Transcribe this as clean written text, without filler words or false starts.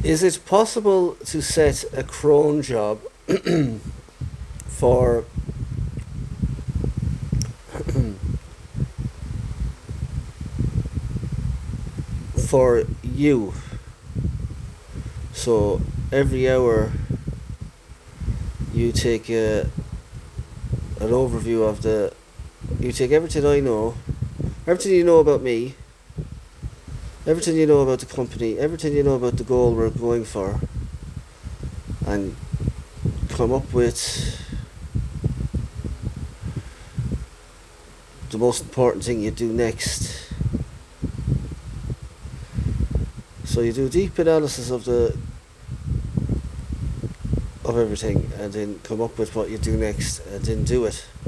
Is it possible to set a cron job for for you? So every hour you take an overview of the. You take everything I know, everything you know about me, everything you know about the company, everything you know about the goal we're going for, and come up with the most important thing you do next. So you do deep analysis of everything, and then come up with what you do next, and then do it.